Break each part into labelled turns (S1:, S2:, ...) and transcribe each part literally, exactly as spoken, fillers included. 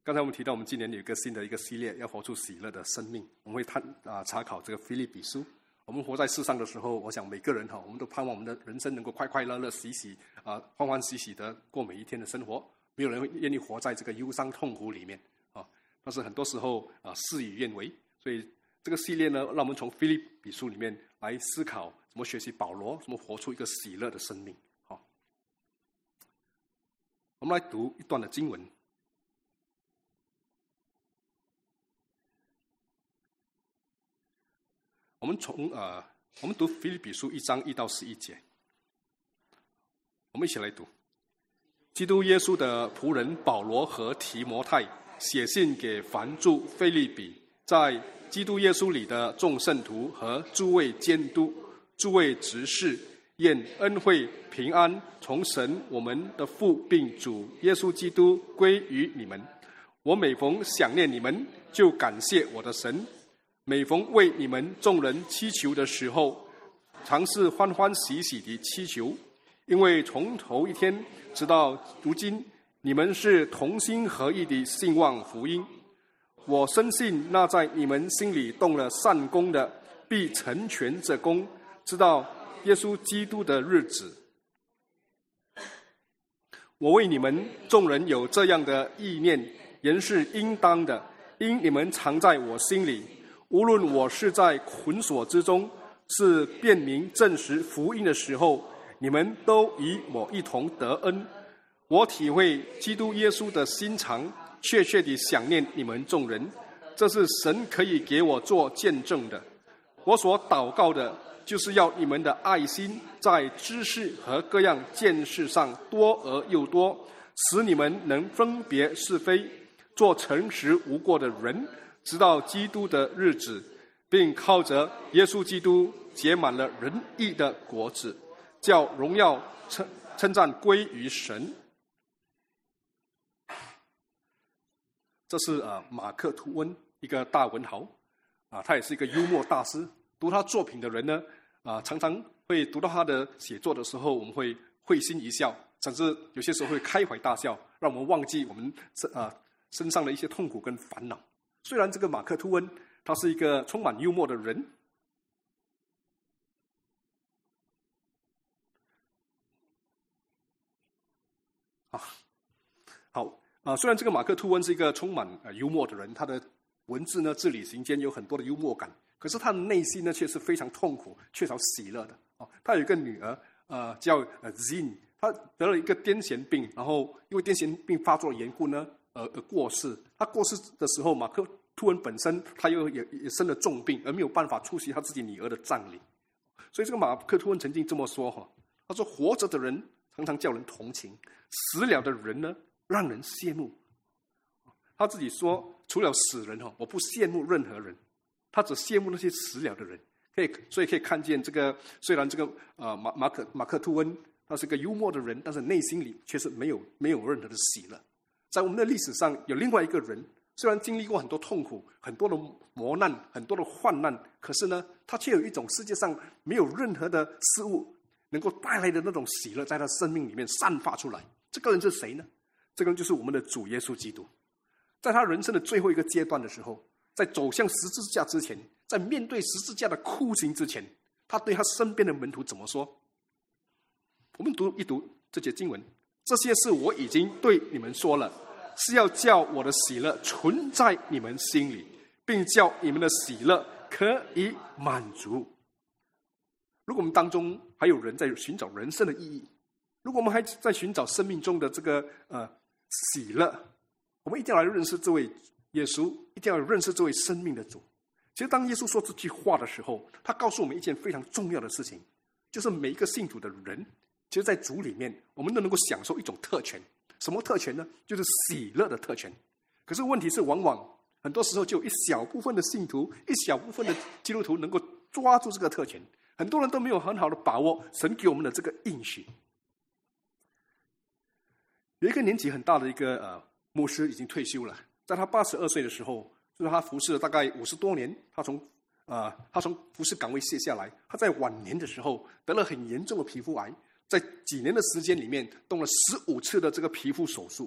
S1: 刚才我们提到，我们今年有一个新的一个系列，要活出喜乐的生命。我们会探啊查考这个腓立比书。我们活在世上的时候，我想每个人哈，我们都盼望我们的人生能够快快乐乐、喜喜啊欢欢喜喜的过每一天的生活。没有人会愿意活在这个忧伤痛苦里面啊。但是很多时候啊，事与愿违。所以这个系列呢，让我们从腓立比书里面来思考，怎么学习保罗，怎么活出一个喜乐的生命。好，我们来读一段的经文。我们从呃，我们读腓立比书一章一到十一节，我们一起来读。基督耶稣的仆人保罗和提摩太写信给凡住腓立比，在基督耶稣里的众圣徒和诸位监督、诸位执事，愿恩惠平安从神我们的父并主耶稣基督归于你们。我每逢想念你们，就感谢我的神。每逢为你们众人祈求的时候，常是欢欢喜喜地祈求，因为从头一天直到如今，你们是同心合意地信望福音。我深信那在你们心里动了善功的，必成全这功，直到耶稣基督的日子。我为你们众人有这样的意念，原是应当的，因你们常在我心里。无论我是在捆锁之中，是辨明证实福音的时候，你们都与我一同得恩。我体会基督耶稣的心肠，确切地想念你们众人，这是神可以给我做见证的。我所祷告的，就是要你们的爱心在知识和各样见识上多而又多，使你们能分别是非，做诚实无过的人，直到基督的日子，并靠着耶稣基督结满了仁义的果子，叫荣耀称称赞归于神。这是呃马克吐温，一个大文豪啊，他也是一个幽默大师。读他作品的人呢，啊，常常会读到他的写作的时候，我们会会心一笑，甚至有些时候会开怀大笑，让我们忘记我们啊身上的一些痛苦跟烦恼。虽然这个马克吐温他是一个充满幽默的人，啊，好啊，虽然这个马克吐温是一个充满呃幽默的人，他的文字呢字里行间有很多的幽默感，可是他的内心呢却是非常痛苦、缺少喜乐的。哦，他有一个女儿，呃，叫呃 Zin， 她得了一个癫痫病，然后因为癫痫病发作的缘故呢。而而过世，他过世的时候，马克吐温本身他又也也生了重病，而没有办法出席他自己女儿的葬礼。所以这个马克吐温曾经这么说哈，他说：“活着的人常常叫人同情，死了的人呢，让人羡慕。”他自己说：“除了死人哈，我不羡慕任何人，他只羡慕那些死了的人。”可以，所以可以看见这个，虽然这个呃马马可马克吐温他是个幽默的人，但是内心里却是没有没有任何的喜乐。在我们的历史上，有另外一个人，虽然经历过很多痛苦、很多的磨难、很多的患难，可是呢，他却有一种世界上没有任何的事物能够带来的那种喜乐，在他生命里面散发出来。这个人是谁呢？这个人就是我们的主耶稣基督。在他人生的最后一个阶段的时候，在走向十字架之前，在面对十字架的酷刑之前，他对他身边的门徒怎么说？我们读一读这节经文。这些事我已经对你们说了，是要叫我的喜乐存在你们心里，并叫你们的喜乐可以满足。如果我们当中还有人在寻找人生的意义，如果我们还在寻找生命中的这个呃喜乐，我们一定要来认识这位耶稣，一定要认识这位生命的主。其实当耶稣说这句话的时候，他告诉我们一件非常重要的事情，就是每一个信主的人，其实在主里面，我们都能够享受一种特权。什么特权呢？就是喜乐的特权。可是问题是，往往很多时候就有一小部分的信徒，一小部分的基督徒能够抓住这个特权，很多人都没有很好的把握神给我们的这个应许。有一个年纪很大的一个呃牧师已经退休了，在他八十二岁的时候，就是他服侍了大概五十多年，他从呃他从服侍岗位卸下来，他在晚年的时候得了很严重的皮肤癌。在几年的时间里面，动了十五次的这个皮肤手术，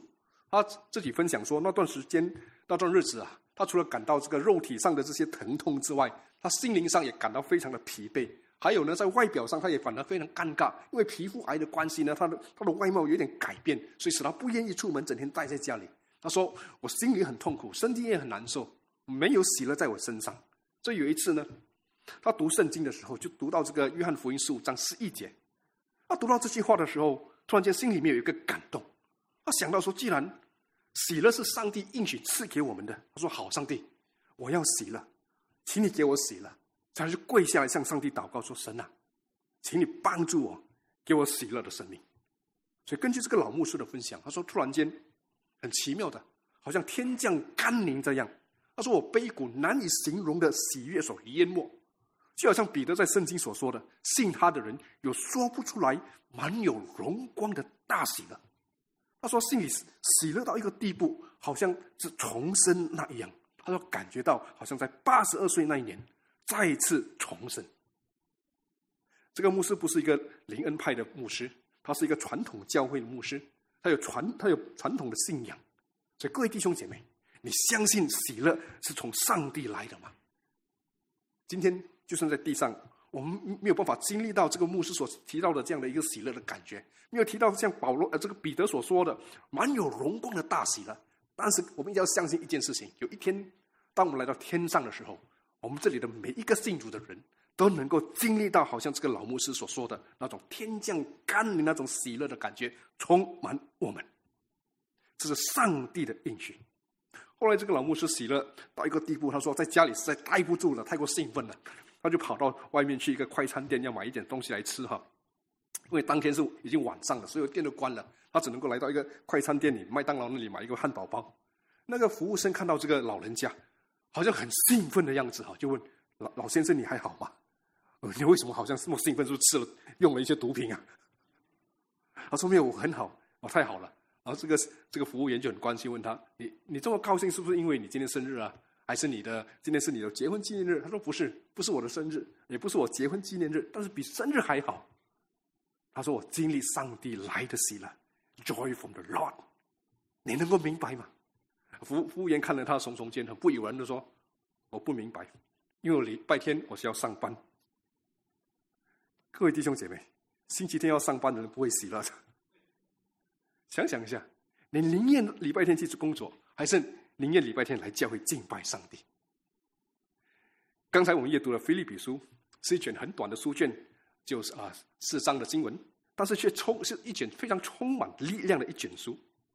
S1: 他自己分享说，那段时间那段日子啊，他除了感到这个肉体上的这些疼痛之外，他心灵上也感到非常的疲惫。还有呢，在外表上他也反而非常尴尬，因为皮肤癌的关系呢，他的他的外貌有点改变，所以使他不愿意出门，整天待在家里。他说：“我心里很痛苦，身体也很难受，没有喜乐在我身上。”所以有一次呢，他读圣经的时候，就读到这个约翰福音十五章十一节。他读到这句话的时候，突然间心里面有一个感动。他想到说，既然喜乐是上帝应许赐给我们的，他说：“好，上帝，我要喜乐，请你给我喜乐。”他就跪下来向上帝祷告说：“神啊，请你帮助我，给我喜乐的生命。”所以根据这个老牧师的分享，他说突然间很奇妙的，好像天降甘霖这样。他说我被一股难以形容的喜悦所淹没，就好像彼得在圣经所说的，信他的人有说不出来满有荣光的大喜乐。他说心里喜乐到一个地步，好像是重生那样。他说感觉到好像在八十二岁那一年再一次重生。这个牧师不是一个灵恩派的牧师，他是一个传统教会的牧师，他有传他有传统的信仰。所以各位弟兄姐妹，你相信喜乐是从上帝来的吗？今天就算在地上，我们没有办法经历到这个牧师所提到的这样的一个喜乐的感觉，没有提到像保罗呃这个彼得所说的满有荣光的大喜乐。但是我们一定要相信一件事情，有一天当我们来到天上的时候，我们这里的每一个信主的人都能够经历到好像这个老牧师所说的那种天降甘霖那种喜乐的感觉充满我们。这是上帝的应许。后来这个老牧师喜乐到一个地步，他说在家里实在待不住了，太过兴奋了，他就跑到外面去一个快餐店要买一点东西来吃哈。因为当天是已经晚上了，所有店都关了，他只能够来到一个快餐店里，麦当劳那里买一个汉堡包。那个服务生看到这个老人家好像很兴奋的样子，就问 老, 老先生你还好吗？你为什么好像这么兴奋？是不是吃了用了一些毒品啊？他说没有，我很好，我太好了。然后这个这个服务员就很关心问他，你你这么高兴是不是因为你今天生日啊？还是你的今天是你的结婚纪念日？他说不是，不是我的生日，也不是我结婚纪念日，但是比生日还好。他说我经历上帝来的喜乐 ，Joy from the Lord。你能够明白吗？服服务员看了他耸耸肩，很不以为然的说：“我不明白，因为我礼拜天我是要上班。”各位弟兄姐妹，星期天要上班的人不会喜乐的。想想一下，你宁愿礼拜天去工作，还是宁愿礼拜天来教会敬拜上帝？刚才我们阅读了腓立比书，是一卷很短的书卷，就是啊四章的经文，但是却充是一卷非常充满力量的一卷书。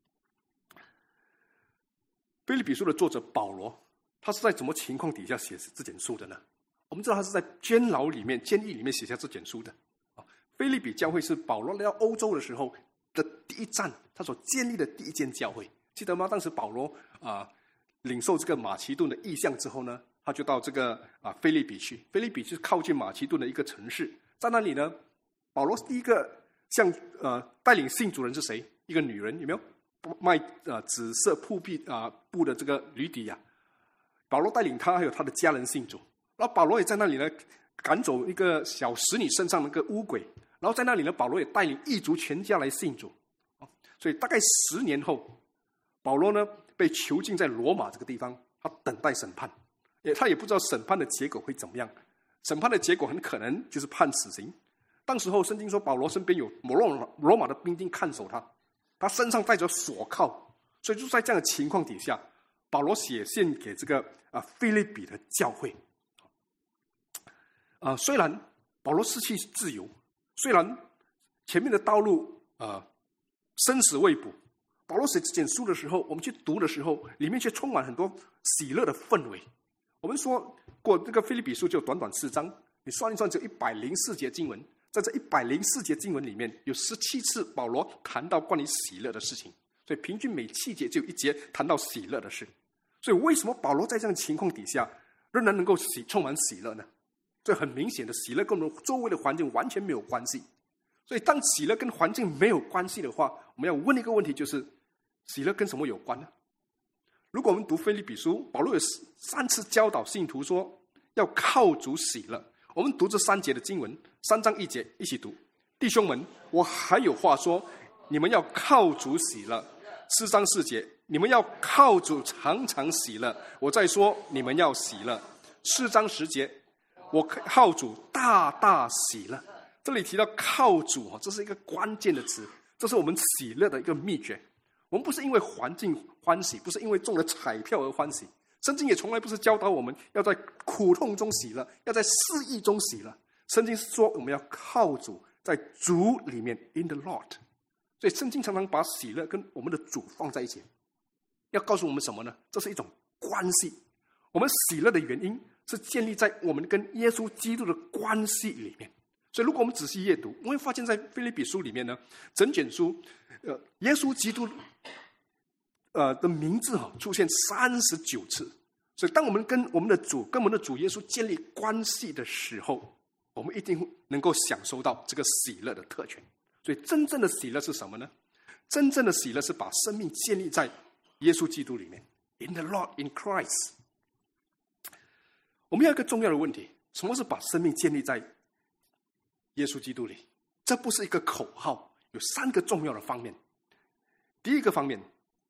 S1: 腓立比书的作者保罗，他是在什么情况底下写这卷书的呢？我们知道他是在监牢里面、监狱里面写下这卷书的。腓立比教会是保罗来到欧洲的时候的第一站，他所建立的第一间教会，记得吗？当时保罗啊、呃、领受这个马其顿的意象之后呢，他就到这个啊腓立比去。腓立比是靠近马其顿的一个城市，在那里呢，保罗第一个向呃带领信主人是谁？一个女人，有没有？卖呃紫色布匹啊布的这个吕底亚，保罗带领他还有他的家人信主。然后保罗也在那里呢赶走一个小使女身上的一个污鬼，然后在那里呢，保罗也带领异族全家来信主。所以大概十年后，保罗呢被囚禁在罗马这个地方，他等待审判，也他也不知道审判的结果会怎么样。审判的结果很可能就是判死刑。当时候圣经说，保罗身边有罗马罗马的兵丁看守他，他身上带着锁铐，所以就在这样的情况底下，保罗写信给这个啊腓立比的教会。啊、呃，虽然保罗失去自由，虽然前面的道路啊、呃、生死未卜，保罗写这卷书的时候，我们去读的时候，里面却充满很多喜乐的氛围。我们说过，这个腓立比书就短短四章，你算一算，只有一百零四节经文。在这一百零四节经文里面，有十七次保罗谈到关于喜乐的事情，所以平均每七节就有一节谈到喜乐的事。所以为什么保罗在这样的情况底下仍然能够喜充满喜乐呢？这很明显的，喜乐跟我们周围的环境完全没有关系。所以当喜乐跟环境没有关系的话，我们要问一个问题，就是喜乐跟什么有关呢？如果我们读腓立比书，保罗有三次教导信徒说要靠主喜乐。我们读这三节的经文，三章一节一起读。弟兄们，我还有话说，你们要靠主喜乐。 四章四节，你们要靠主常常喜乐。我再说，你们要喜乐。四章十节，我靠主大大喜乐。这里提到靠主，这是一个关键的词，这是我们喜乐的一个秘诀。我们不是因为环境欢喜，不是因为中了彩票而欢喜。圣经也从来不是教导我们要在苦痛中喜乐，要在失意中喜乐。圣经说我们要靠主，在主里面 in the Lord。 所以圣经常常把喜乐跟我们的主放在一起，要告诉我们什么呢？这是一种关系。我们喜乐的原因是建立在我们跟耶稣基督的关系里面。所以如果我们仔细阅读，我会发现在腓立比书里面呢，整卷书呃，耶稣基督呃的名字哈出现三十九次。所以当我们跟我们的主跟我们的主耶稣建立关系的时候，我们一定能够享受到这个喜乐的特权。所以真正的喜乐是什么呢？真正的喜乐是把生命建立在耶稣基督里面 in the Lord, in Christ。 我们有一个重要的问题，什么是把生命建立在耶稣基督里？这不是一个口号，有三个重要的方面。第一个方面，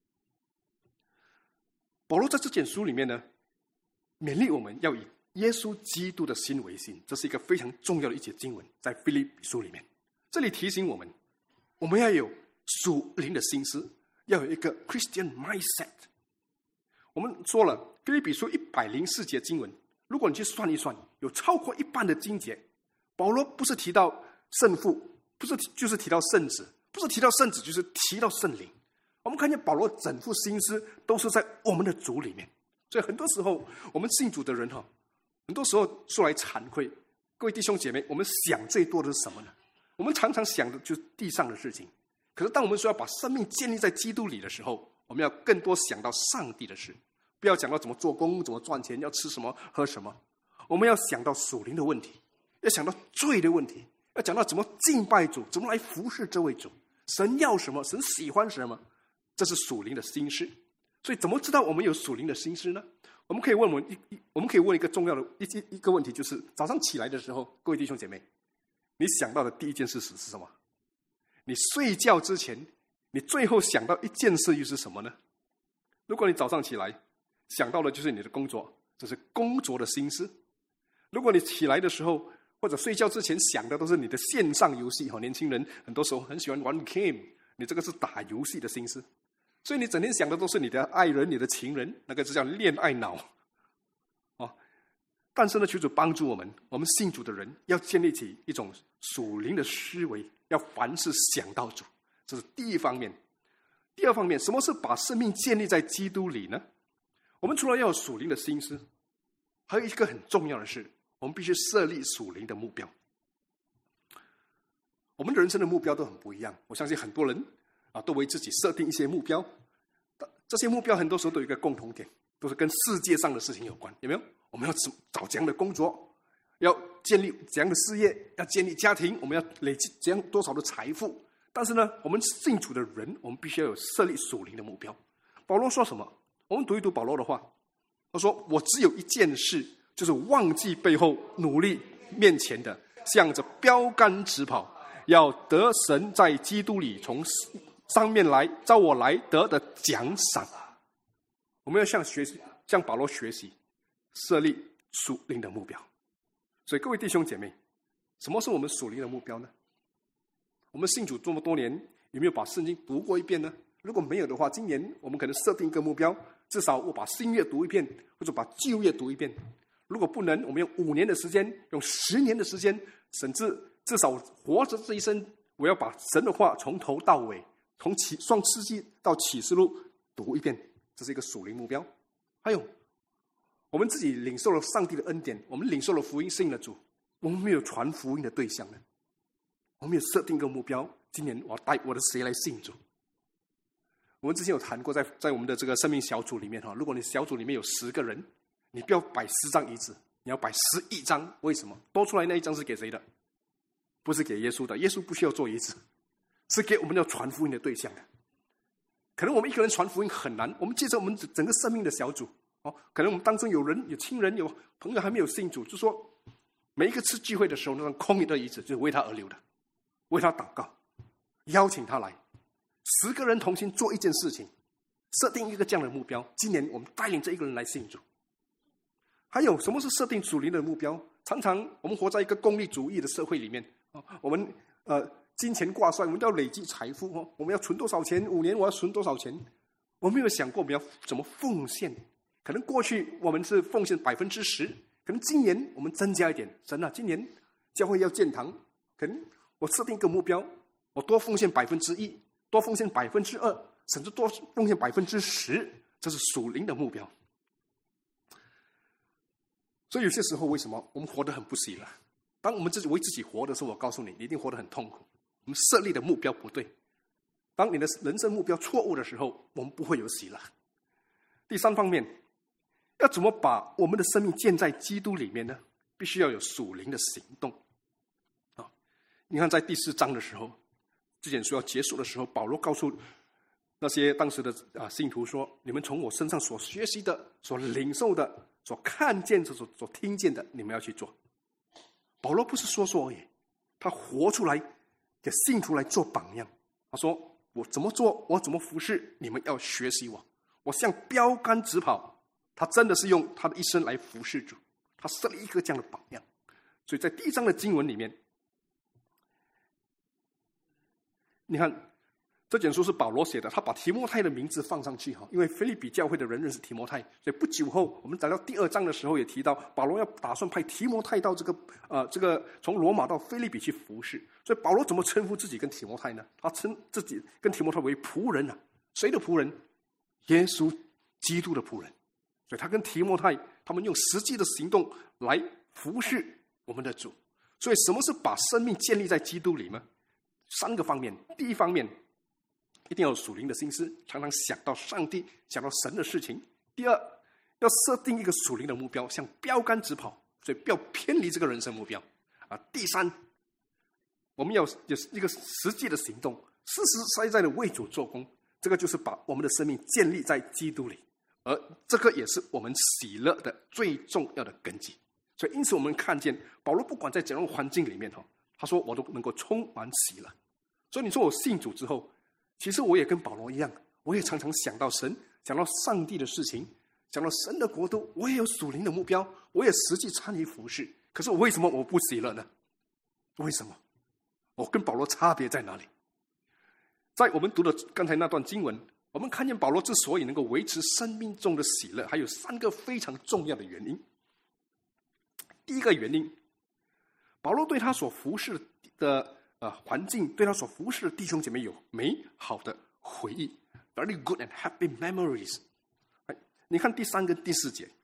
S1: 保罗在这卷书里面呢，勉励我们要以耶稣基督的心为心，这是一个非常重要的一节经文，在腓立比书里面。这里提醒我们，我们要有属灵的心思，要有一个 Christian mindset。 我们说了，腓立比书一百零四节经文，如果你去算一算，有超过一半的经节，保罗不是提到圣父，不是就是提到圣子，不是提到圣子就是提到圣灵。我们看见保罗整副心思都是在我们的主里面。所以很多时候我们信主的人很多时候说来惭愧，各位弟兄姐妹，我们想最多的是什么呢？我们常常想的就是地上的事情。可是当我们说要把生命建立在基督里的时候，我们要更多想到上帝的事，不要讲到怎么做工，怎么赚钱，要吃什么喝什么。我们要想到属灵的问题，要想到罪的问题，要讲到怎么敬拜主，怎么来服侍这位主，神要什么，神喜欢什么，这是属灵的心事。所以怎么知道我们有属灵的心事呢？我们可以问我们一我们可以问一个重要的一一个问题，就是早上起来的时候，各位弟兄姐妹，你想到的第一件事是什么？你睡觉之前，你最后想到一件事又是什么呢？如果你早上起来想到的就是你的工作，这是工作的心思。如果你起来的时候或者睡觉之前想的都是你的线上游戏，年轻人很多时候很喜欢玩 game， 你这个是打游戏的心思。所以你整天想的都是你的爱人，你的情人，那个就叫恋爱脑。哦，但是呢，求主帮助我们，我们信主的人要建立起一种属灵的思维，要凡事想到主，这是第一方面。第二方面，什么是把生命建立在基督里呢？我们除了要有属灵的心思，还有一个很重要的是，我们必须设立属灵的目标。我们的人生的目标都很不一样，我相信很多人啊，都为自己设定一些目标，这些目标很多时候都有一个共同点，都是跟世界上的事情有关，有没有？我们要找怎样的工作，要建立怎样的事业，要建立家庭，我们要累积怎样多少的财富。但是呢，我们信主的人，我们必须要有设立属灵的目标。保罗说什么？我们读一读保罗的话，他说：“我只有一件事，就是忘记背后，努力面前的，向着标杆直跑，要得神在基督里从上面来照我来得的奖赏。”我们要向学习，向保罗学习，设立属灵的目标。所以各位弟兄姐妹，什么是我们属灵的目标呢？我们信主这么多年，有没有把圣经读过一遍呢？如果没有的话，今年我们可能设定一个目标，至少我把新约读一遍，或者把旧约读一遍。如果不能，我们用五年的时间，用十年的时间，甚至至少活着这一生，我要把神的话从头到尾，从启创世纪到启示录读一遍，这是一个属灵目标。还有，我们自己领受了上帝的恩典，我们领受了福音，信了主，我们没有传福音的对象呢？我们有设定一个目标，今年我要带我的谁来信主？我们之前有谈过在，在在我们的这个生命小组里面，如果你小组里面有十个人，你不要摆十张椅子，你要摆十一张。为什么？多出来那一张是给谁的？不是给耶稣的，耶稣不需要坐椅子，是给我们要传福音的对象的。可能我们一个人传福音很难，我们借着我们整个生命的小组，哦，可能我们当中有人、有亲人、有朋友还没有信主，就说每一个次聚会的时候，那张空的椅子就是为他而留的，为他祷告，邀请他来， 十个人同心做一件事情，设定一个这样的目标。今年我们带领这一个人来信主。还有什么是设定属灵的目标？常常我们活在一个功利主义的社会里面，我们呃金钱挂帅，我们要累积财富，我们要存多少钱？五年我要存多少钱？我没有想过我们要怎么奉献。可能过去我们是奉献百分之十，可能今年我们增加一点。神啊，今年教会要建堂，可能我设定一个目标，我多奉献百分之一，多奉献百分之二，甚至多奉献百分之十，这是属灵的目标。所以有些时候，为什么我们活得很不喜乐？当我们自己为自己活的时候，我告诉你，你一定活得很痛苦。我们设立的目标不对。当你的人生目标错误的时候，我们不会有喜乐。第三方面，要怎么把我们的生命建在基督里面呢？必须要有属灵的行动。啊，你看在第四章的时候，这卷书要结束的时候，保罗告诉那些当时的啊信徒说：“你们从我身上所学习的、所领受的、所看见的、所所听见的，你们要去做。”保罗不是说说而已，他活出来，给信徒来做榜样。他说：“我怎么做，我怎么服侍，你们要学习我。我像标杆直跑。”他真的是用他的一生来服侍主，他设立一个这样的榜样。所以在第一章的经文里面，你看这卷书是保罗写的，他把提摩太的名字放上去，因为腓立比教会的人认识提摩太，所以不久后我们来到第二章的时候也提到，保罗要打算派提摩太到这个呃这个从罗马到腓立比去服侍。所以保罗怎么称呼自己跟提摩太呢？他称自己跟提摩太为仆人啊，谁的仆人？耶稣基督的仆人。所以他跟提摩太他们用实际的行动来服侍我们的主。所以什么是把生命建立在基督里呢？三个方面。第一方面，一定要有属灵的心思，常常想到上帝，想到神的事情。第二，要设定一个属灵的目标，像标杆直跑，所以不要偏离这个人生目标啊。第三，我们要有一个实际的行动，实实在在的为主做工，这个就是把我们的生命建立在基督里。而这个也是我们喜乐的最重要的根基。所以因此我们看见保罗不管在怎样的环境里面，他说我都能够充满喜乐。所以你说我信主之后，其实我也跟保罗一样，我也常常想到神，想到上帝的事情，想到神的国度，我也有属灵的目标，我也实际参与服事。可是为什么我不喜乐呢？为什么？我跟保罗差别在哪里？在我们读的刚才那段经文，我们看见保罗之所以能够维持生命中的喜乐，还有三个非常重要的原因。第一个原因，保罗对他所服侍的呃环境，对他所服侍的弟兄姐妹有美好的回忆 ，very good and happy memories。你看第三跟第四节，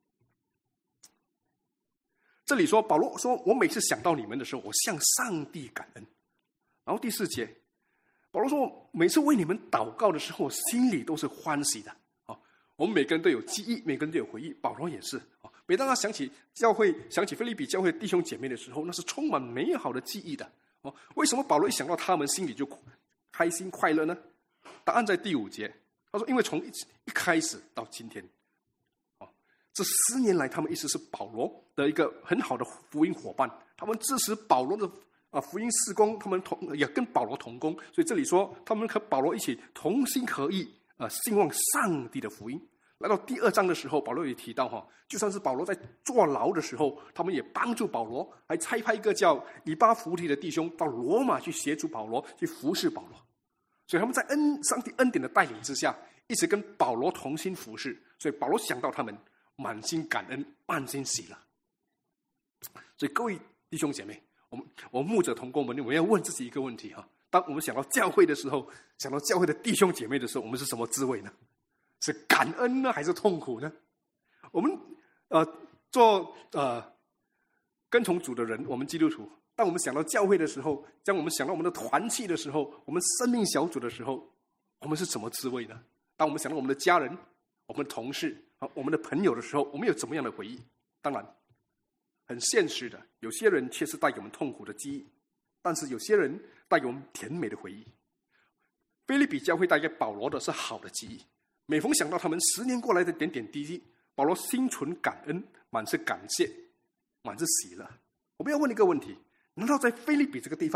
S1: 这里说保罗说：“我每次想到你们的时候，我向上帝感恩。”然后第四节。保罗说：“每次为你们祷告的时候，我心里都是欢喜的。”哦，我们每个人都有记忆，每个人都有回忆。保罗也是。哦，每当他想起教会、想起腓立比教会弟兄姐妹的时候，那是充满美好的记忆的。哦，为什么保罗一想到他们，心里就开心快乐呢？答案在第五节。他说：“因为从一一开始到今天，哦，这十年来，他们一直是保罗的一个很好的福音伙伴，他们支持保罗的。”啊，福音事工，他们同也跟保罗同工，所以这里说他们和保罗一起同心合意，啊，兴旺上帝的福音。来到第二章的时候，保罗也提到哈，就算是保罗在坐牢的时候，他们也帮助保罗，还差派一个叫以巴弗提的弟兄到罗马去协助保罗，去服侍保罗。所以他们在恩上帝恩典的带领之下，一直跟保罗同心服侍。所以保罗想到他们，满心感恩，满心喜乐。所以各位弟兄姐妹。我们我们牧者同工们，我们要问自己一个问题哈：当我们想到教会的时候，想到教会的弟兄姐妹的时候，我们是什么滋味呢？是感恩呢，还是痛苦呢？我们呃做呃跟从主的人，我们基督徒，当我们想到教会的时候，当我们想到我们的团契的时候，我们生命小组的时候，我们是什么滋味呢？当我们想到我们的家人、我们的同事、我们的朋友的时候，我们有怎么样的回忆？当然。很现实的，有些人却是带给我们痛苦的记忆，但是有些人带给我们甜美的回忆。腓立比教会带给保罗的是好的记忆，每逢想到他们十年过来的点点滴滴，保罗心存感恩，满是感谢，满是喜乐。我们要问一个问题：难道在腓立比这个地方，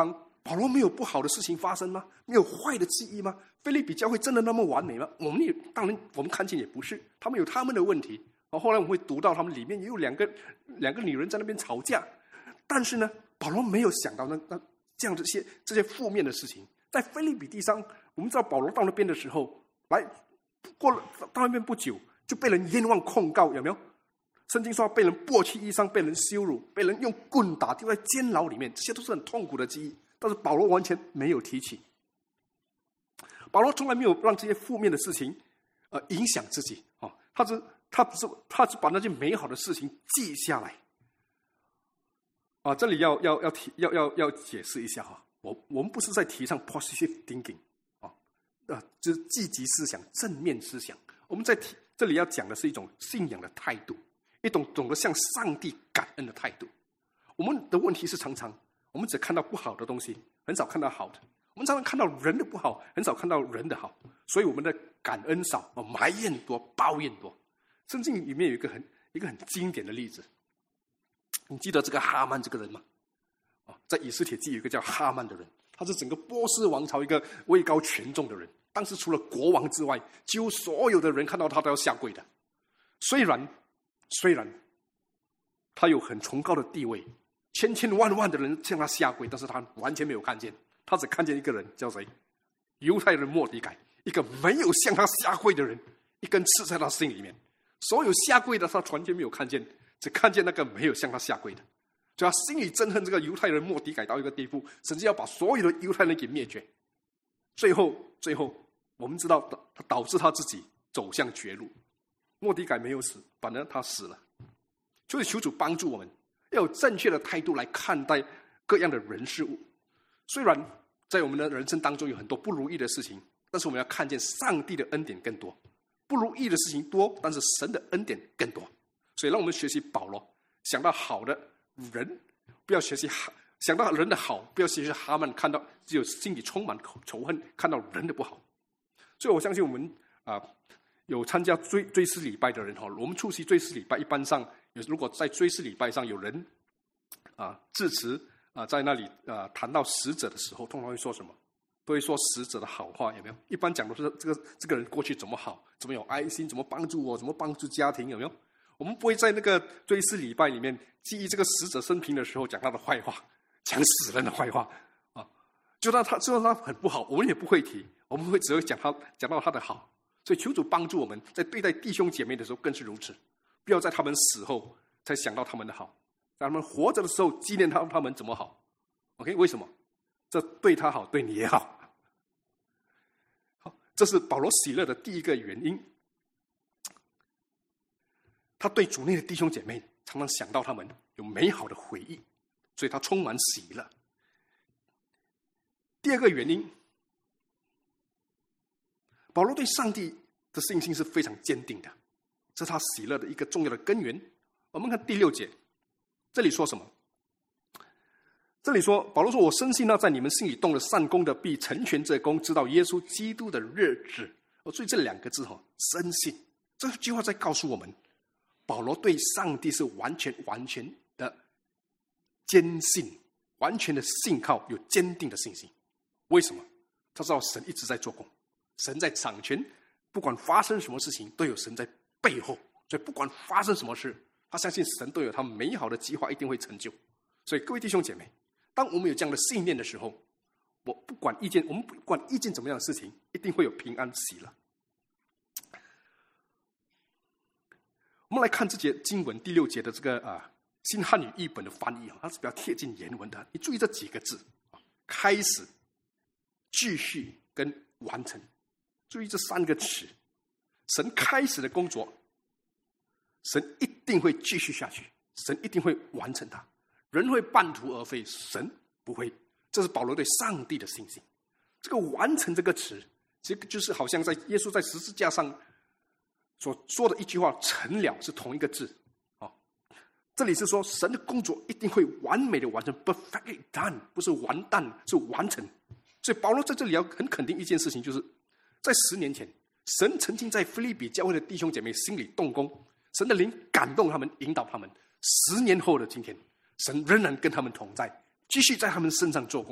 S1: 保罗没有不好的事情发生吗？没有坏的记忆吗？腓立比教会真的那么完美吗？我们也当然，我们看见也不是，他们有他们的问题。后来我们会读到他们里面也有两个两个女人在那边吵架，但是呢，保罗没有想到那那这样这些这些负面的事情。在腓立比地上，我们知道保罗到那边的时候，来过了到那边不久，就被人冤枉控告，有没有？圣经说被人剥去衣裳，被人羞辱，被人用棍打，丢在监牢里面，这些都是很痛苦的记忆。但是保罗完全没有提起，保罗从来没有让这些负面的事情，呃，影响自己哦。他只他只是他只把那些美好的事情记下来。啊，这里要要要提要要要解释一下哈，我我们不是在提倡 positive thinking 啊，呃，就是积极思想、正面思想。我们在提这里要讲的是一种信仰的态度。一种懂得向上帝感恩的态度。我们的问题是常常我们只看到不好的东西，很少看到好的。我们常常看到人的不好，很少看到人的好，所以我们的感恩少，埋怨多，抱怨多。圣经里面有一个很一个很经典的例子，你记得这个哈曼这个人吗？在以斯帖记有一个叫哈曼的人，他是整个波斯王朝一个位高权重的人。当时除了国王之外，几乎所有的人看到他都要下跪的。虽然虽然他有很崇高的地位，千千万万的人向他下跪，但是他完全没有看见，他只看见一个人，叫谁？犹太人末底改，一个没有向他下跪的人，一根刺在他心里面。所有下跪的他完全没有看见，只看见那个没有向他下跪的。所以他心里憎恨这个犹太人末底改到一个地步，甚至要把所有的犹太人给灭绝。最后最后我们知道他导致他自己走向绝路。末底改没有死，反而他死了。所以求主帮助我们，要有正确的态度来看待各样的人事物。虽然在我们的人生当中有很多不如意的事情，但是我们要看见上帝的恩典更多。不如意的事情多，但是神的恩典更多。所以让我们学习保罗，想到好的人，不要学习想到人的好，不要学习哈曼看到只有心里充满仇恨，看到人的不好。所以我相信我们啊、呃，有参加追追思礼拜的人哈，我们出席追思礼拜，一般上有如果在追思礼拜上有人啊、呃、致辞啊、呃，在那里啊、呃、谈到死者的时候，通常会说什么？都会说死者的好话，有没有？一般讲的是这个这个人过去怎么好，怎么有爱心，怎么帮助我，怎么帮助家庭，有没有？我们不会在那个追思礼拜里面记忆这个死者生平的时候讲他的坏话，讲死人的坏话啊，就算他就算他很不好，我们也不会提，我们会只会讲他讲到他的好。所以求主帮助我们在对待弟兄姐妹的时候更是如此，不要在他们死后才想到他们的好，在他们活着的时候纪念他他们怎么好。OK， 为什么？这对他好，对你也好。好，这是保罗喜乐的第一个原因。他对主内的弟兄姐妹常常想到他们有美好的回忆，所以他充满喜乐。第二个原因，保罗对上帝的信心是非常坚定的，这是他喜乐的一个重要的根源。我们看第六节，这里说什么？这里说，保罗说：“我深信那在你们心里动了善功的，必成全这功，直到耶稣基督的日子。”我注意这两个字哈，深信。这句话在告诉我们，保罗对上帝是完全完全的坚信，完全的信靠，有坚定的信心。为什么？他知道神一直在做工，神在掌权，不管发生什么事情，都有神在背后。所以不管发生什么事，他相信神都有他美好的计划，一定会成就。所以各位弟兄姐妹，当我们有这样的信念的时候，我不管意见，我们不管意见怎么样的事情，一定会有平安喜乐。我们来看这节经文第六节的这个啊新汉语译本的翻译啊，它是比较贴近原文的。你注意这几个字：开始、继续跟完成。注意这三个词，神开始的工作，神一定会继续下去，神一定会完成它。人会半途而废，神不会。这是保罗对上帝的信心。这个完成这个词，这个就是好像在耶稣在十字架上所说的一句话，成了，是同一个字。哦，这里是说神的工作一定会完美的完成， perfectly done， 不是完蛋，是完成。所以保罗在这里要很肯定一件事情，就是在十年前，神曾经在腓立比教会的弟兄姐妹心里动工，神的灵感动他们，引导他们。十年后的今天，神仍然跟他们同在，继续在他们身上做工，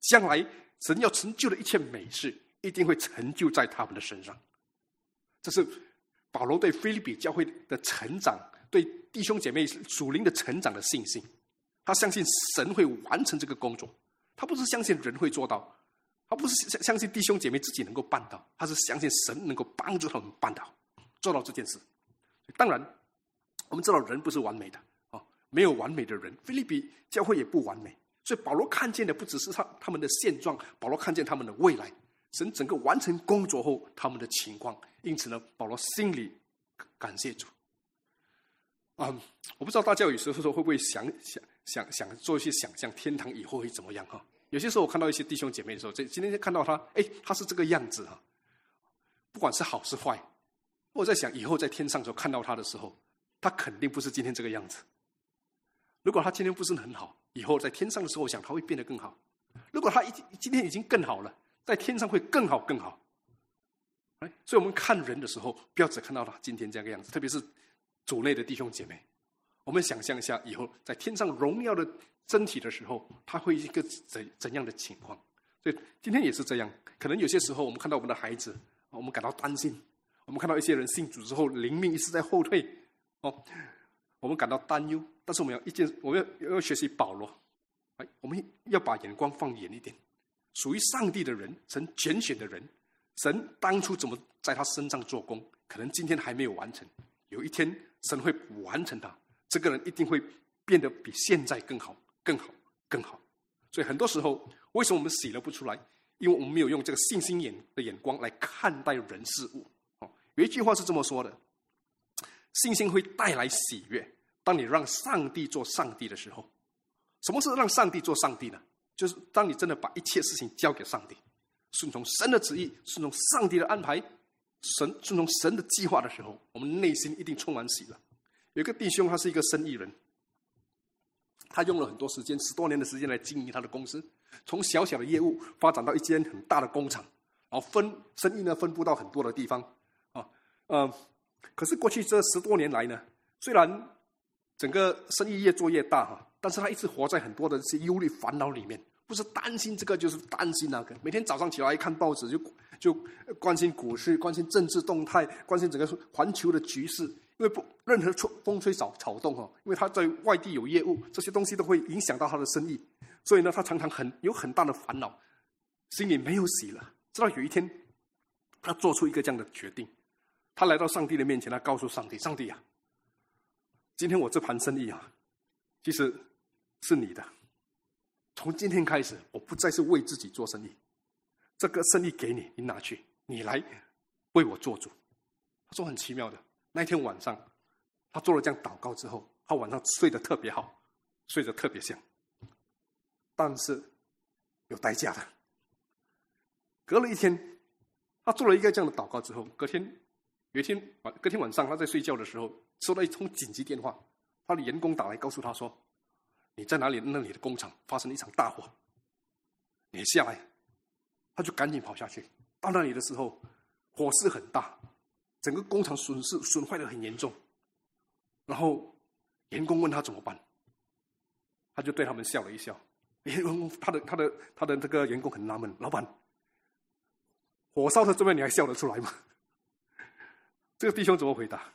S1: 将来神要成就的一切美事，一定会成就在他们的身上。这是保罗对腓立比教会的成长，对弟兄姐妹属灵的成长的信心。他相信神会完成这个工作，他不是相信人会做到，他不是相信弟兄姐妹自己能够办到，他是相信神能够帮助他们办到做到这件事。当然我们知道人不是完美的，没有完美的人，腓立比教会也不完美，所以保罗看见的不只是 他, 他们的现状，保罗看见他们的未来，神整个完成工作后他们的情况。因此呢，保罗心里感谢主。嗯，我不知道大家有时候会不会想想想想做一些想象，天堂以后会怎么样哈？有些时候我看到一些弟兄姐妹的时候，今天看到他，哎，他是这个样子哈，不管是好是坏，我在想以后在天上的时候看到他的时候，他肯定不是今天这个样子。如果他今天不是很好，以后在天上的时候，我想他会变得更好。如果他今天已经更好了，在天上会更好更好。所以我们看人的时候，不要只看到他今天这个样子，特别是主内的弟兄姐妹，我们想象一下以后在天上荣耀的身体的时候，他会一个 怎, 怎样的情况。所以今天也是这样，可能有些时候我们看到我们的孩子，我们感到担心，我们看到一些人信主之后灵命一直在后退，哦，我们感到担忧。但是我们要一件，我们 要, 要学习保罗，我们要把眼光放远一点。属于上帝的人，神拣选的人，神当初怎么在他身上做工，可能今天还没有完成，有一天神会完成他，这个人一定会变得比现在更好更好更好。所以很多时候为什么我们喜乐不出来，因为我们没有用这个信心眼的眼光来看待人事物。有一句话是这么说的，信心会带来喜悦，当你让上帝做上帝的时候。什么是让上帝做上帝呢？就是当你真的把一切事情交给上帝，顺从神的旨意，顺从上帝的安排，神顺从神的计划的时候，我们内心一定充满喜乐。有一个弟兄，他是一个生意人，他用了很多时间，十多年的时间来经营他的公司，从小小的业务发展到一间很大的工厂，然后分生意呢分布到很多的地方啊，呃，可是过去这十多年来呢，虽然整个生意越做越大哈，但是他一直活在很多的这些忧虑烦恼里面，不是担心这个就是担心那个，每天早上起来看报纸就就关心股市，关心政治动态，关心整个环球的局势，因为不任何风吹草草动哈，因为他在外地有业务，这些东西都会影响到他的生意，所以呢，他常常很有很大的烦恼，心里没有喜乐。直到有一天，他做出一个这样的决定，他来到上帝的面前，他告诉上帝：上帝啊，今天我这盘生意啊，其实是你的。从今天开始，我不再是为自己做生意，这个生意给你，你拿去，你来为我做主。他说很奇妙的，那天晚上，他做了这样祷告之后，他晚上睡得特别好，睡得特别香。但是有代价的。隔了一天，他做了一个这样的祷告之后，隔天有一天晚，隔天晚上他在睡觉的时候，收到一通紧急电话，他的员工打来告诉他说：“你在哪里？那里的工厂发生了一场大火，你下来。”他就赶紧跑下去。到那里的时候，火势很大，整个工厂损失损坏得很严重。然后员工问他怎么办，他就对他们笑了一笑。他的他的他的这个员工很纳闷，老板，火烧到这边你还笑得出来吗？这个弟兄怎么回答？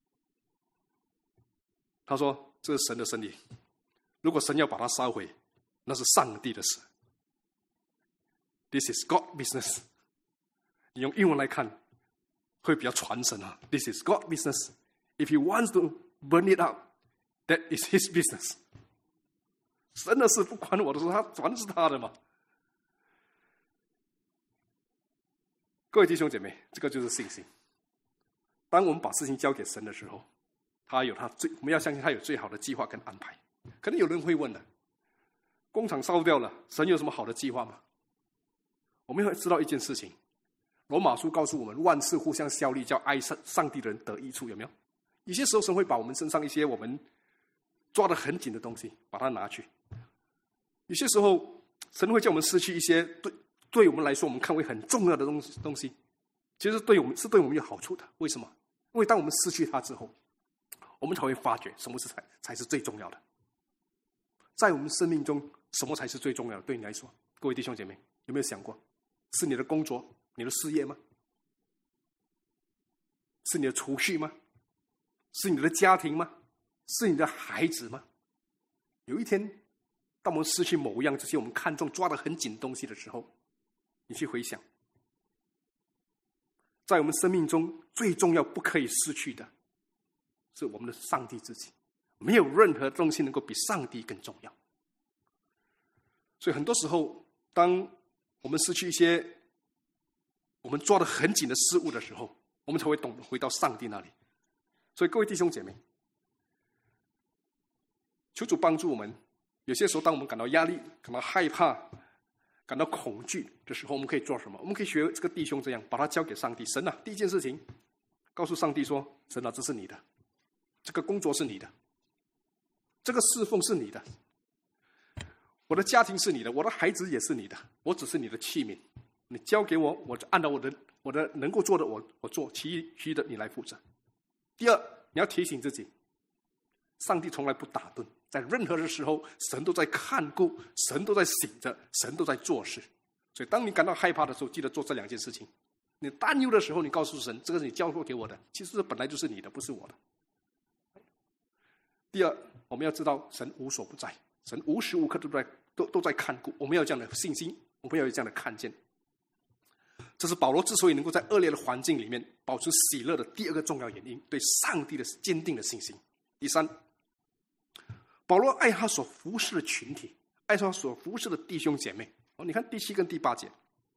S1: 他说：“这是神的生意，如果神要把它烧毁，那是上帝的事。This is God business。” 你用英文来看，会比较传神啊。This is God business. If he wants to burn it up, that is his business. 神的事不关我的事，他全是他的嘛。各位弟兄姐妹，这个就是信心。当我们把事情交给神的时候，他有他最，我们要相信他有最好的计划跟安排。可能有人会问了，工厂烧掉了，神有什么好的计划吗？我们要知道一件事情，罗马书告诉我们，万事互相效力，叫爱上帝的人得益处，有没有？有些时候神会把我们身上一些我们抓得很紧的东西把它拿去，有些时候神会叫我们失去一些对对我们来说我们看为很重要的东西东西，其实对我们是对我们有好处的。为什么？因为当我们失去它之后，我们才会发觉什么是才才是最重要的。在我们生命中，什么才是最重要的？对你来说， 各位弟兄姐妹，有没有想过，是你的工作、你的事业吗？是你的储蓄吗？是你的家庭吗？是你的孩子吗？有一天，当我们失去某一样这些我们看重、抓得很紧的东西的时候，你去回想，在我们生命中最重要、不可以失去的，是我们的上帝自己。没有任何东西能够比上帝更重要。所以很多时候，当我们失去一些我们抓得很紧的事物的时候，我们才会懂得回到上帝那里。所以各位弟兄姐妹，求主帮助我们。有些时候当我们感到压力、感到害怕、感到恐惧的时候，我们可以做什么？我们可以学这个弟兄这样，把它交给上帝。神啊，第一件事情告诉上帝说，神啊，这是你的，这个工作是你的，这个侍奉是你的，我的家庭是你的，我的孩子也是你的，我只是你的器皿，你交给我，我就按照我的我的能够做的我我做，其余其余的你来负责。第二，你要提醒自己，上帝从来不打盹，在任何的时候，神都在看顾，神都在醒着，神都在做事。所以当你感到害怕的时候，记得做这两件事情。你担忧的时候，你告诉神，这个是你交托给我的，其实本来就是你的，不是我的。第二，我们要知道神无所不在，神无时无刻都在都都在看顾，我们要有这样的信心，我们要有这样的看见。这是保罗之所以能够在恶劣的环境里面保持喜乐的第二个重要原因，对上帝的坚定的信心。第三，保罗爱他所服侍的群体，爱他所服侍的弟兄姐妹。哦，你看第七跟第八节，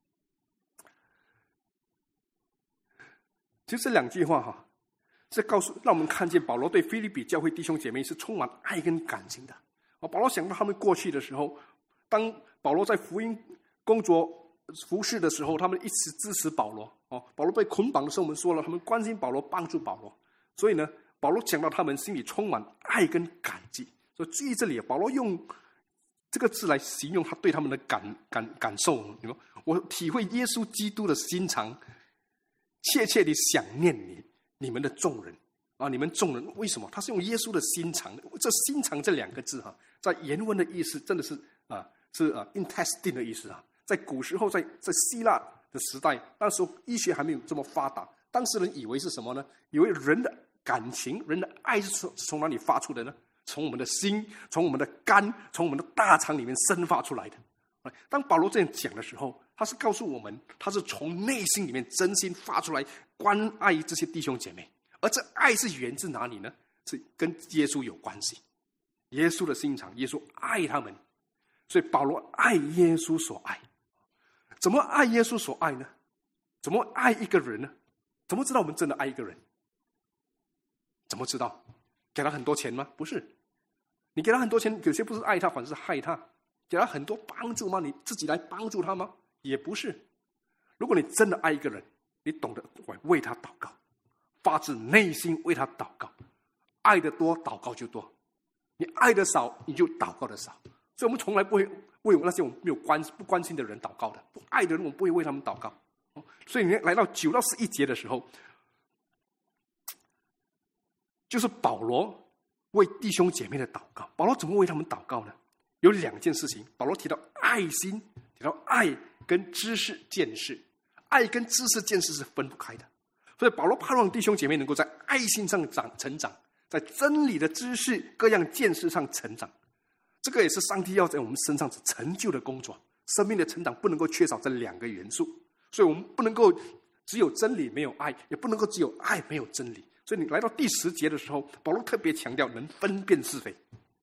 S1: 其实这两句话哈，是告诉让我们看见保罗对腓立比教会弟兄姐妹是充满爱跟感情的。哦，保罗想到他们过去的时候，当保罗在福音工作服侍的时候，他们一起支持保罗。哦，保罗被捆绑的时候，我们说了，他们关心保罗，帮助保罗。所以呢，保罗讲到他们心里充满爱跟感激。所以注意这里，保罗用这个字来形容他对他们的感感感受。我体会耶稣基督的心肠，切切地想念你你们的众人啊，你们众人为什么？他是用耶稣的心肠，这心肠这两个字哈，在原文的意思真的是啊是啊 intestine 的意思啊。在古时候，在在希腊的时代，那时候医学还没有这么发达，当时人以为是什么呢？以为人的感情、人的爱是从从哪里发出的呢？从我们的心，从我们的肝，从我们的大肠里面生发出来的。当保罗这样讲的时候，他是告诉我们，他是从内心里面真心发出来关爱这些弟兄姐妹。而这爱是源自哪里呢？是跟耶稣有关系，耶稣的心肠，耶稣爱他们，所以保罗爱耶稣所爱。怎么爱耶稣所爱呢？怎么爱一个人呢？怎么知道我们真的爱一个人？怎么知道？给他很多钱吗？不是。你给他很多钱，有些不是爱他，反而是害他。给他很多帮助吗？你自己来帮助他吗？也不是。如果你真的爱一个人，你懂得为他祷告，发自内心为他祷告。爱的多，祷告就多；你爱的少，你就祷告的少。所以我们从来不会为那些我们没有关不关心的人祷告的，不爱的人我们不会为他们祷告。所以你来到九到十一节的时候，就是保罗为弟兄姐妹的祷告。保罗怎么为他们祷告呢？有两件事情，保罗提到爱心，提到爱跟知识见识。爱跟知识见识是分不开的，所以保罗盼望弟兄姐妹能够在爱心上长成长，在真理的知识各样见识上成长。这个也是上帝要在我们身上成就的工作。生命的成长不能够缺少这两个元素，所以我们不能够只有真理没有爱，也不能够只有爱没有真理。所以你来到第十节的时候，保罗特别强调能分辨是非。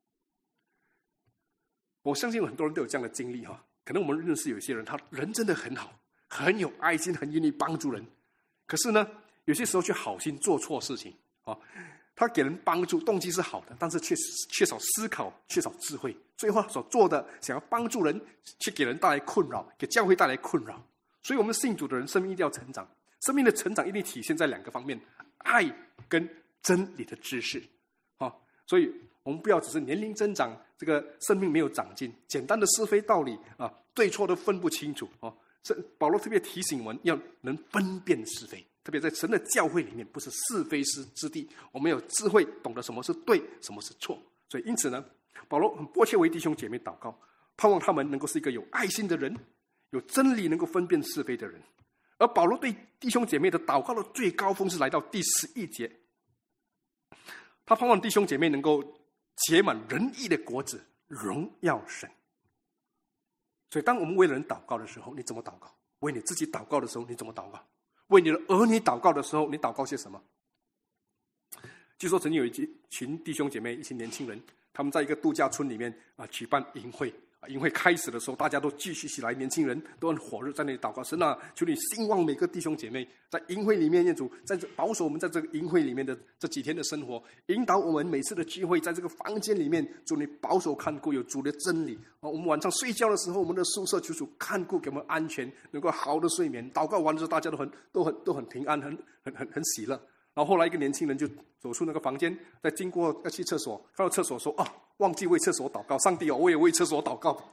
S1: 我相信有很多人都有这样的经历哈，可能我们认识有些人，他人真的很好，很有爱心，很愿意帮助人，可是呢，有些时候却好心做错事情啊。他给人帮助，动机是好的，但是却缺少思考，缺少智慧，最后所做的想要帮助人，却给人带来困扰，给教会带来困扰。所以我们信主的人生命一定要成长，生命的成长一定体现在两个方面：爱跟真理的知识啊。所以我们不要只是年龄增长，这个生命没有长进，简单的是非道理啊，对错都分不清楚啊。保罗特别提醒我们要能分辨是非，特别在神的教会里面，不是是非之之地，我们有智慧，懂得什么是对，什么是错。所以因此呢，保罗很迫切为弟兄姐妹祷告， 盼望他们能够是一个有爱心的人，有真理能够分辨是非的人。而保罗对弟兄姐妹的祷告的最高峰是来到第十一节，他盼望弟兄姐妹能够结满仁义的果子，荣耀神。所以当我们为人祷告的时候，你怎么祷告？为你自己祷告的时候，你怎么祷告？为你的儿女祷告的时候，你祷告些什么？据说曾经有一群弟兄姐妹，一群年轻人，他们在一个度假村里面啊举办营会。营会开始的时候，大家都继续起来，年轻人都很火热，在那里祷告。神啊，求你兴旺每个弟兄姐妹，在营会里面，愿主在这保守我们在这个营会里面的这几天的生活，引导我们每次的聚会，在这个房间里面，主你保守看顾，有主的真理。我们晚上睡觉的时候，我们的宿舍求主看顾，给我们安全，能够好的睡眠。祷告完之后，大家都很都很都很平安，很很很很喜乐。然后后来一个年轻人就走出那个房间，在经过要去厕所，看到厕所说：“啊，忘记为厕所祷告，上帝哦，我也为厕所祷告。”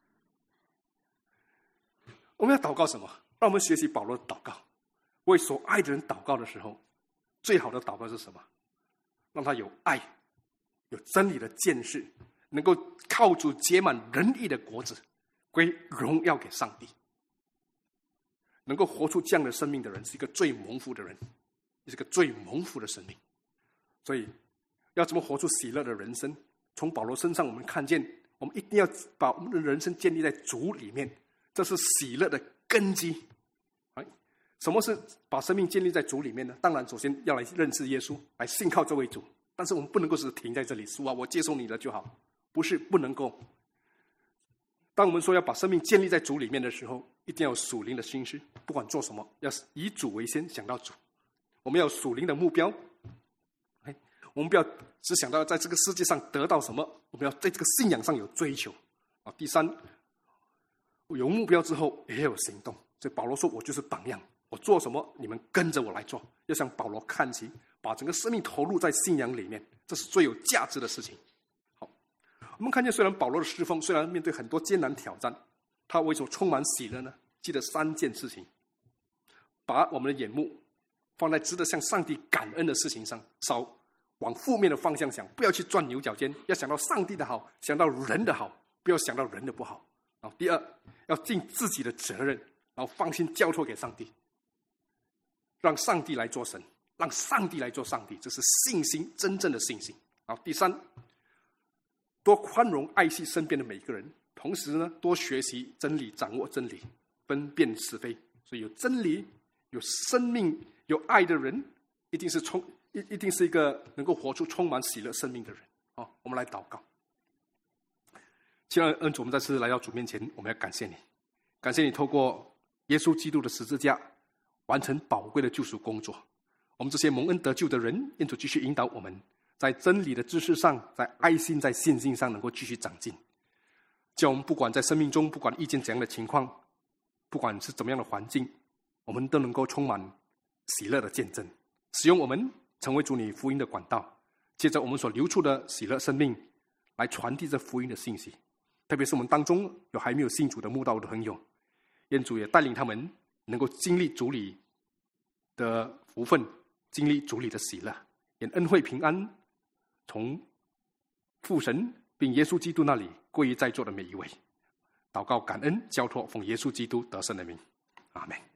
S1: 我们要祷告什么？让我们学习保罗的祷告，为所爱的人祷告的时候，最好的祷告是什么？让他有爱，有真理的见识，能够靠主结满仁义的果子，归荣耀给上帝。能够活出这样的生命的人，是一个最蒙福的人，是一个最蒙福的生命。所以，要怎么活出喜乐的人生？从保罗身上，我们看见，我们一定要把我们的人生建立在主里面。这是喜乐的根基。什么是把生命建立在主里面呢？当然，首先要来认识耶稣，来信靠这位主。但是我们不能够只是停在这里，主啊，我接受你了就好，不是不能够。当我们说要把生命建立在主里面的时候，一定要有属灵的心思，不管做什么，要以主为先，想到主。我们要有属灵的目标，我们不要只想到在这个世界上得到什么，我们要在这个信仰上有追求。第三，有目标之后也有行动。所以保罗说，我就是榜样，我做什么你们跟着我来做。要向保罗看齐，把整个生命投入在信仰里面，这是最有价值的事情。好，我们看见虽然保罗的侍奉虽然面对很多艰难挑战，他为什么充满喜乐呢？记得三件事情：把我们的眼目放在值得向上帝感恩的事情上，少往负面的方向想，不要去钻牛角尖，要想到上帝的好，想到人的好，不要想到人的不好。然后第二，要尽自己的责任，然后放心交托给上帝，让上帝来做神，让上帝来做上帝，这是信心，真正的信心。然后第三，多宽容爱惜身边的每一个人，同时呢，多学习真理，掌握真理，分辨是非。所以有真理、有生命、有爱的人，一定是充一一定是一个能够活出充满喜乐生命的人。好，我们来祷告。亲爱的恩主，我们再次来到主面前，我们要感谢你，感谢你透过耶稣基督的十字架完成宝贵的救赎工作。我们这些蒙恩得救的人，愿主继续引导我们，在真理的知识上，在爱心、在信心上能够继续长进。叫我们不管在生命中，不管遇见怎样的情况，不管是怎么样的环境，我们都能够充满喜乐的见证，使用我们成为主你福音的管道，借着我们所流出的喜乐生命来传递这福音的信息。特别是我们当中有还没有信主的慕道的朋友，愿主也带领他们能够经历主里的福分，经历主里的喜乐，愿恩惠平安从父神并耶稣基督那里归于在座的每一位。祷告感恩交托，奉耶稣基督得胜的名，阿们。